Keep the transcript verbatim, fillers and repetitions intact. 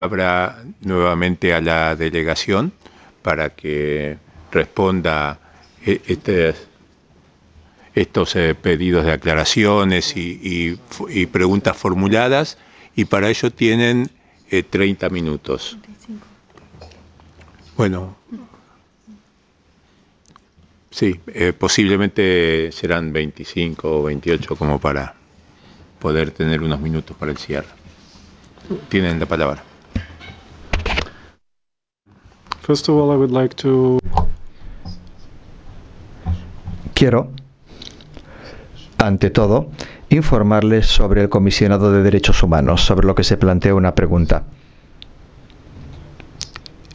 palabra nuevamente a la delegación para que responda e- este, estos eh, pedidos de aclaraciones y, y- y preguntas formuladas, y para ello tienen eh, treinta minutos. Bueno, sí, eh, posiblemente serán veinticinco o veintiocho como para poder tener unos minutos para el cierre. Tienen la palabra. First of all, I would like to Quiero, ante todo, informarles sobre el Comisionado de Derechos Humanos, sobre lo que se plantea una pregunta.